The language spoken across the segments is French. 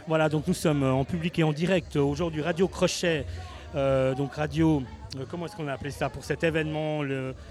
Voilà, donc nous sommes en public et en direct aujourd'hui Radio Crochet, donc radio, comment est-ce qu'on a appelé ça pour cet événement,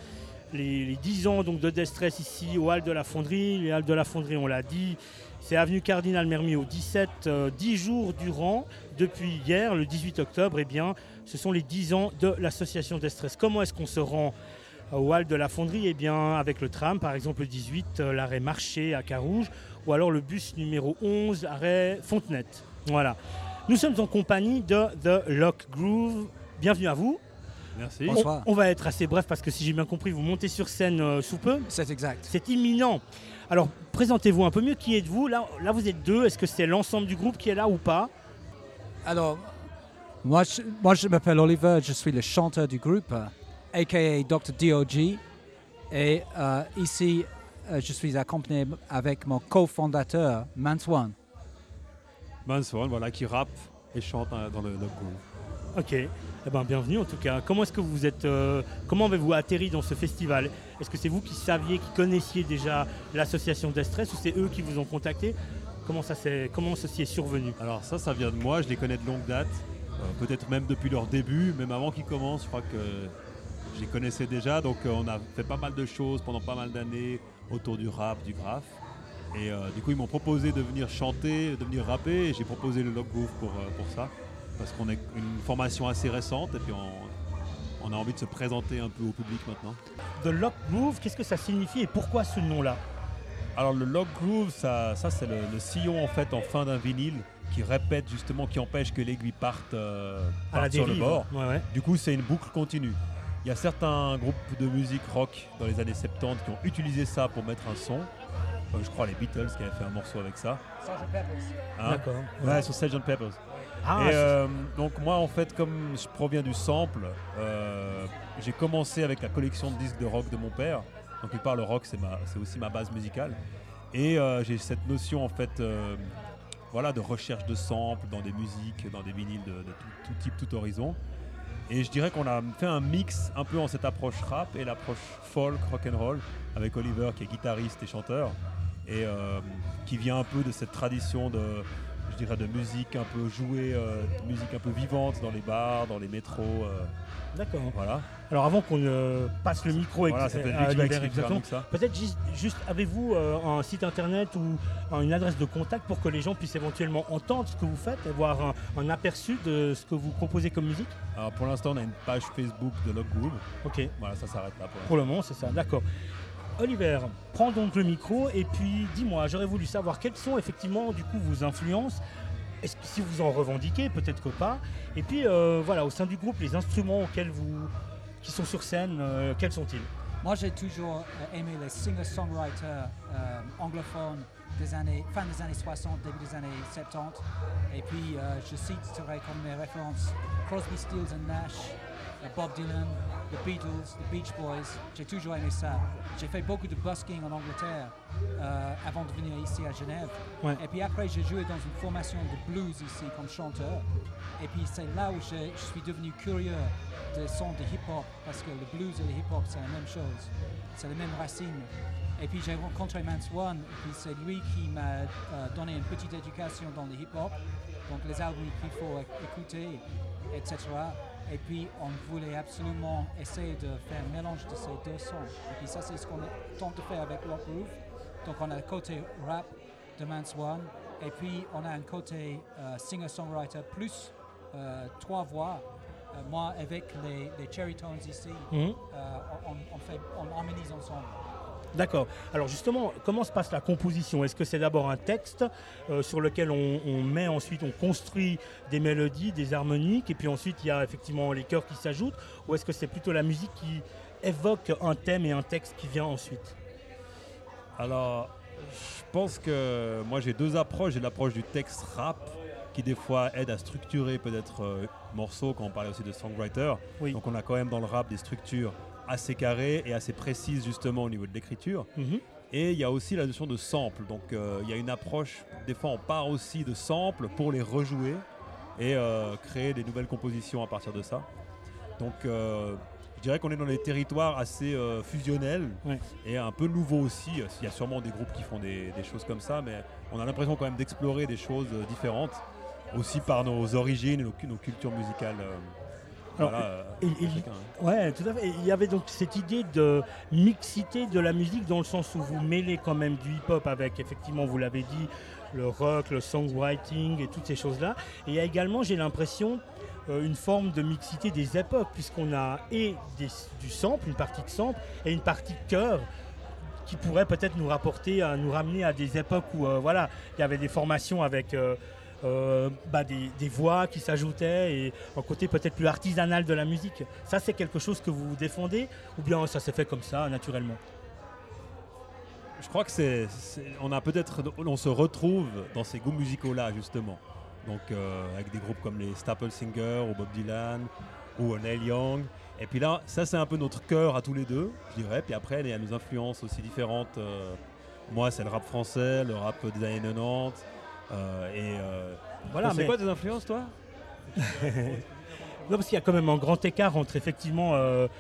les 10 ans donc, de Destress ici au Halles de la Fonderie. Les Halles de la Fonderie, on l'a dit, c'est avenue Cardinal Mermiot 17, 10 jours durant, depuis hier, le 18 octobre, eh bien, ce sont les 10 ans de l'association Destress. Comment est-ce qu'on se rend au Halles de la Fonderie? Eh bien, avec le tram, par exemple le 18, l'arrêt Marché à Carouge, ou alors le bus numéro 11, arrêt Fontenette. Voilà. Nous sommes en compagnie de The Lock Groove. Bienvenue à vous. Merci. Bonsoir. On va être assez bref parce que si j'ai bien compris, vous montez sur scène sous peu. C'est exact. C'est imminent. Alors, présentez-vous un peu mieux. Qui êtes-vous? Là, vous êtes deux. Est-ce que c'est l'ensemble du groupe qui est là ou pas? Alors, moi je m'appelle Oliver, je suis le chanteur du groupe, a.k.a. Dr. D.O.G. Et ici, je suis accompagné avec mon cofondateur, Manswan. Manswan, voilà, qui rappe et chante dans le groupe. Ok. Eh ben, bienvenue en tout cas. Comment est-ce que vous êtes, comment avez-vous atterri dans ce festival? Est-ce que c'est vous qui saviez, qui connaissiez déjà l'association Destress ou c'est eux qui vous ont contacté? Comment ceci est survenu? Alors ça vient de moi, je les connais de longue date, peut-être même depuis leur début, même avant qu'ils commencent, je crois que je les connaissais déjà, donc on a fait pas mal de choses pendant pas mal d'années autour du rap, du graphe. Et du coup ils m'ont proposé de venir chanter, de venir rapper, et j'ai proposé le Lock Groove pour ça, parce qu'on est une formation assez récente et puis on a envie de se présenter un peu au public maintenant. The Lock Groove, qu'est-ce que ça signifie et pourquoi ce nom-là? Alors le Lock Groove, ça c'est le sillon en fait en fin d'un vinyle qui répète justement, qui empêche que l'aiguille parte sur le bord. Ouais. Du coup c'est une boucle continue. Il y a certains groupes de musique rock dans les années 70 qui ont utilisé ça pour mettre un son. Je crois les Beatles qui avaient fait un morceau avec ça. Sgt. Pepper's. Hein? D'accord. Ouais, sur Sgt. Pepper's. Ah, Donc moi en fait, comme je proviens du sample, j'ai commencé avec la collection de disques de rock de mon père. Donc quelque part le rock c'est aussi ma base musicale. Et j'ai cette notion en fait de recherche de samples dans des musiques, dans des vinyles de tout type, tout horizon. Et je dirais qu'on a fait un mix un peu en cette approche rap et l'approche folk, rock'n'roll, avec Oliver qui est guitariste et chanteur, et qui vient un peu de cette tradition de musique un peu jouée, de musique un peu vivante dans les bars, dans les métros. D'accord. Voilà. Alors avant qu'on passe le micro C'est peut-être lui qui va expliquer exactement, ça. peut-être juste avez-vous un site internet ou une adresse de contact pour que les gens puissent éventuellement entendre ce que vous faites et voir un aperçu de ce que vous proposez comme musique? Alors pour l'instant on a une page Facebook de Lock Groove. Ok. Voilà, ça s'arrête là Pour le moment c'est ça, d'accord. Oliver, prends donc le micro et puis dis-moi, j'aurais voulu savoir quelles sont effectivement du coup vos influences. Est-ce que si vous en revendiquez, peut-être que pas. Et puis au sein du groupe, les instruments qui sont sur scène, quels sont-ils? Moi, j'ai toujours aimé les singer-songwriters anglophones fin des années 60, début des années 70. Et puis, je citerai comme mes références Crosby, Stills and Nash, Bob Dylan, The Beatles, The Beach Boys. J'ai toujours aimé ça. J'ai fait beaucoup de busking en Angleterre avant de venir ici à Genève. Ouais. Et puis après, j'ai joué dans une formation de blues ici comme chanteur. Et puis c'est là où je suis devenu curieux des sons de hip-hop, parce que le blues et le hip-hop, c'est la même chose. C'est les mêmes racines. Et puis j'ai rencontré Manswan, et puis c'est lui qui m'a donné une petite éducation dans le hip-hop, donc les albums qu'il faut écouter, etc. Et puis on voulait absolument essayer de faire un mélange de ces deux sons. Et puis ça, c'est ce qu'on tente de faire avec Lock Groove. Donc on a le côté rap de Manswan, et puis on a un côté singer-songwriter plus 3 voix. Moi avec les Cherry Tones ici, on harmonise ensemble. D'accord. Alors justement, comment se passe la composition? Est-ce que c'est d'abord un texte sur lequel on met ensuite, on construit des mélodies, des harmoniques, et puis ensuite il y a effectivement les chœurs qui s'ajoutent, ou est-ce que c'est plutôt la musique qui évoque un thème et un texte qui vient ensuite? Alors, je pense que moi j'ai deux approches. J'ai l'approche du texte rap qui des fois aide à structurer peut-être morceaux, quand on parlait aussi de songwriter. Oui. Donc on a quand même dans le rap des structures assez carrées et assez précises justement au niveau de l'écriture. Mm-hmm. Et il y a aussi la notion de sample. Donc il y a une approche, des fois on part aussi de samples pour les rejouer et créer des nouvelles compositions à partir de ça. Donc je dirais qu'on est dans des territoires assez fusionnels et un peu nouveaux aussi. Il y a sûrement des groupes qui font des choses comme ça, mais on a l'impression quand même d'explorer des choses différentes, aussi par nos origines et nos cultures musicales. Alors, ouais, tout à fait. Il y avait donc cette idée de mixité de la musique dans le sens où vous mêlez quand même du hip-hop avec, effectivement, vous l'avez dit, le rock, le songwriting et toutes ces choses-là. Et il y a également, j'ai l'impression, une forme de mixité des époques, puisqu'on a du sample, une partie de sample et une partie de chœur qui pourrait peut-être nous ramener à des époques où voilà, il y avait des formations avec des voix qui s'ajoutaient et un côté peut-être plus artisanal de la musique. Ça, c'est quelque chose que vous défendez ou bien ça s'est fait comme ça, naturellement? Je crois que on se retrouve dans ces goûts musicaux-là, justement. Donc avec des groupes comme les Staple Singers ou Bob Dylan ou Neil Young. Et puis là, ça c'est un peu notre cœur à tous les deux, je dirais. Puis après, il y a nos influences aussi différentes. Moi, c'est le rap français, le rap des années 90. Voilà, c'est quoi tes influences, toi? Non, parce qu'il y a quand même un grand écart entre effectivement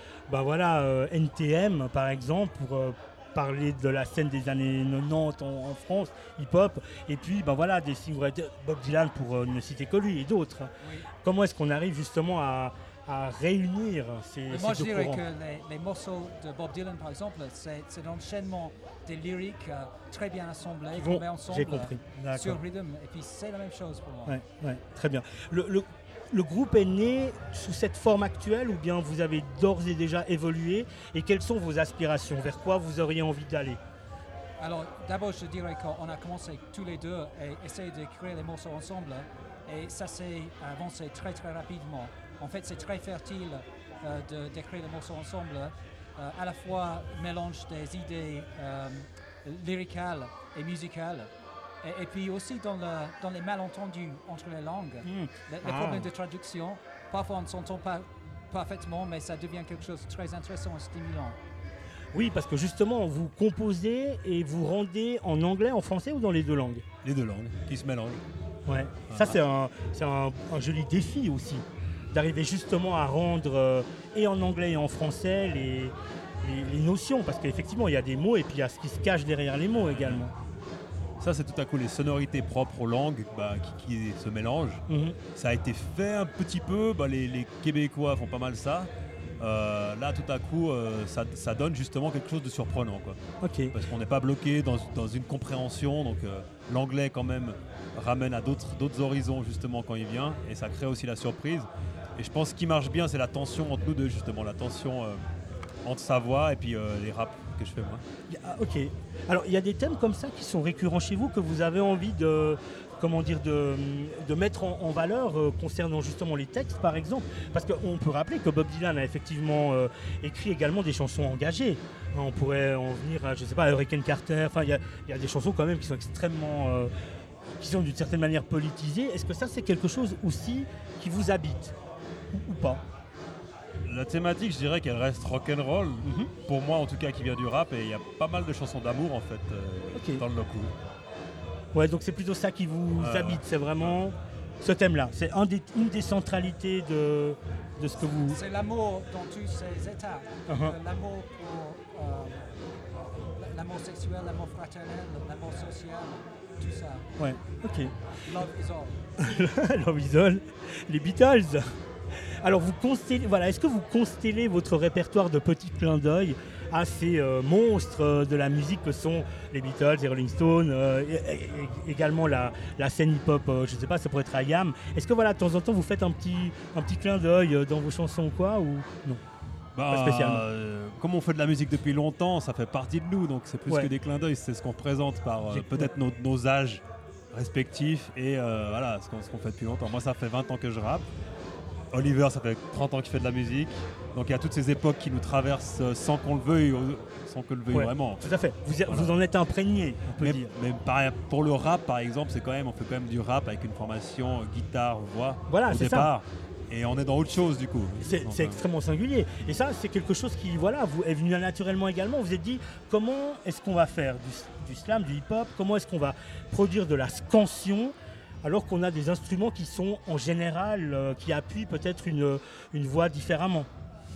NTM par exemple pour parler de la scène des années 90 en France, hip-hop, et puis des singles Bob Dylan pour ne citer que lui et d'autres. Oui. Comment est-ce qu'on arrive justement à réunir ces deux courants? Moi je dirais que les morceaux de Bob Dylan par exemple, c'est l'enchaînement des lyriques très bien assemblés, tombés ensemble sur rhythm, et puis c'est la même chose pour moi. Ouais, très bien. Le groupe est né sous cette forme actuelle ou bien vous avez d'ores et déjà évolué, et quelles sont vos aspirations? Vers quoi vous auriez envie d'aller? Alors d'abord je dirais qu'on a commencé tous les deux à essayer de créer les morceaux ensemble et ça s'est avancé très très rapidement. En fait c'est très fertile d'écrire les morceaux ensemble, à la fois mélange des idées lyricales et musicales. Et puis aussi dans les malentendus entre les langues, les problèmes de traduction, parfois on ne s'entend pas parfaitement, mais ça devient quelque chose de très intéressant et stimulant. Oui, parce que justement, vous composez et vous rendez en anglais, en français ou dans les deux langues? Les deux langues qui se mélangent. Ouais. Ça, c'est un joli défi aussi, d'arriver justement à rendre et en anglais et en français les notions, parce qu'effectivement, il y a des mots et puis il y a ce qui se cache derrière les mots également. Ça, c'est tout à coup les sonorités propres aux langues qui se mélangent. Ça a été fait un petit peu, les Québécois font pas mal ça. Là, tout à coup, ça donne justement quelque chose de surprenant, quoi. Okay. Parce qu'on n'est pas bloqué dans une compréhension, donc l'anglais quand même ramène à d'autres horizons justement quand il vient, et ça crée aussi la surprise. Et je pense que ce qui marche bien, c'est la tension entre nous deux, justement, la tension entre sa voix et puis les raps que je fais moi. Ok. Alors, il y a des thèmes comme ça qui sont récurrents chez vous, que vous avez envie de mettre en valeur concernant justement les textes, par exemple. Parce qu'on peut rappeler que Bob Dylan a effectivement écrit également des chansons engagées. On pourrait en venir à, je sais pas, Hurricane Carter. Enfin, il y a des chansons quand même qui sont extrêmement... qui sont d'une certaine manière politisées. Est-ce que ça, c'est quelque chose aussi qui vous habite ou pas? La thématique, je dirais qu'elle reste rock'n'roll, pour moi en tout cas, qui vient du rap, et il y a pas mal de chansons d'amour en fait dans le loco. Ouais, donc c'est plutôt ça qui vous habite, c'est vraiment ce thème-là. C'est une des centralités de ce que vous... C'est l'amour dans tous ses états. L'amour pour l'amour sexuel, l'amour fraternel, l'amour social, tout ça. Ouais, ok. Love is all. Love is all. Les Beatles. Alors, est-ce que vous constellez votre répertoire de petits clins d'œil à ces monstres de la musique que sont les Beatles, les Rolling Stones, également la scène hip-hop, je ne sais pas, ça pourrait être IAM. Est-ce que de temps en temps, vous faites un petit clin d'œil dans vos chansons ou quoi, ou non? Pas spécialement. Comme on fait de la musique depuis longtemps, ça fait partie de nous, donc c'est plus que des clins d'œil, c'est ce qu'on représente par peut-être nos âges respectifs et ce qu'on fait depuis longtemps. Moi, ça fait 20 ans que je rappe. Oliver, ça fait 30 ans qu'il fait de la musique. Donc il y a toutes ces époques qui nous traversent sans qu'on le veuille, vraiment. Tout à fait. Vous en êtes imprégné, on peut dire. Mais pour le rap, par exemple, on fait quand même du rap avec une formation guitare, voix au départ. Et on est dans autre chose, du coup. C'est extrêmement singulier. Et ça, c'est quelque chose qui vous est venu naturellement également. Vous vous êtes dit, comment est-ce qu'on va faire du slam, du hip-hop? Comment est-ce qu'on va produire de la scansion alors qu'on a des instruments qui sont en général, qui appuient peut-être une voix différemment?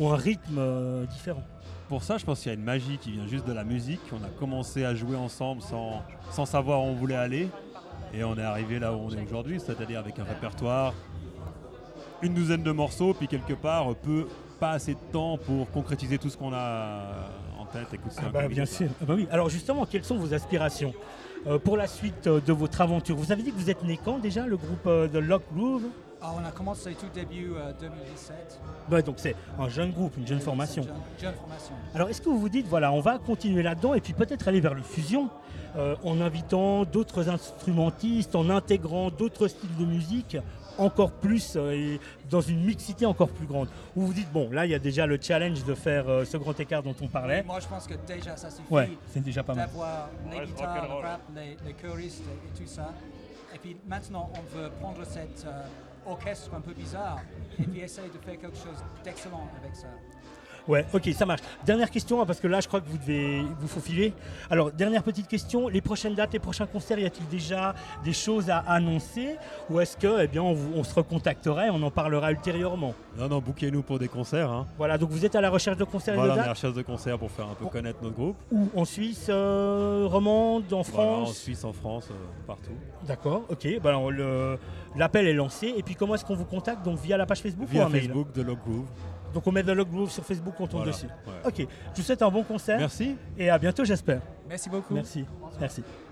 ou un rythme différent. Pour ça, je pense qu'il y a une magie qui vient juste de la musique. On a commencé à jouer ensemble sans savoir où on voulait aller. Et on est arrivé là où on est aujourd'hui, c'est-à-dire avec un répertoire, une douzaine de morceaux, puis quelque part, pas assez de temps pour concrétiser tout ce qu'on a en tête. Écoute, Bien sûr. Oui. Alors justement, quelles sont vos aspirations pour la suite de votre aventure? Vous avez dit que vous êtes né quand déjà, le groupe de Lock Groove? On a commencé tout début 2017. Donc c'est un jeune groupe, une jeune formation. Jeune formation. Alors est-ce que vous vous dites, voilà, on va continuer là-dedans et puis peut-être aller vers le fusion en invitant d'autres instrumentistes, en intégrant d'autres styles de musique encore plus et dans une mixité encore plus grande? Ou vous dites, bon, là il y a déjà le challenge de faire ce grand écart dont on parlait. Oui, moi je pense que déjà ça suffit c'est déjà pas mal. d'avoir les guitares, le rap, les choristes et tout ça. Et puis maintenant on veut prendre cet orchestre un peu bizarre et puis essayer de faire quelque chose d'excellent avec ça. Ouais, ok, ça marche. Dernière question, parce que là, je crois que vous devez vous faufiler. Alors, dernière petite question, les prochaines dates, les prochains concerts, y a-t-il déjà des choses à annoncer? Ou est-ce que, on se recontacterait, on en parlera ultérieurement? Non, bouquez-nous pour des concerts. Hein. Voilà, donc vous êtes à la recherche de concerts et de dates? On est à la recherche de concerts pour faire un peu connaître notre groupe. Où? En Suisse, romande, en France? En Suisse, en France, partout. D'accord, ok. Alors, l'appel est lancé. Et puis, comment est-ce qu'on vous contacte? Donc, via la page Facebook ou un mail? Via Facebook de Lock Groove. Donc on met The Lock Groove sur Facebook, on tombe dessus. Ouais. Ok, je vous souhaite un bon concert. Merci. Et à bientôt, j'espère. Merci beaucoup. Merci.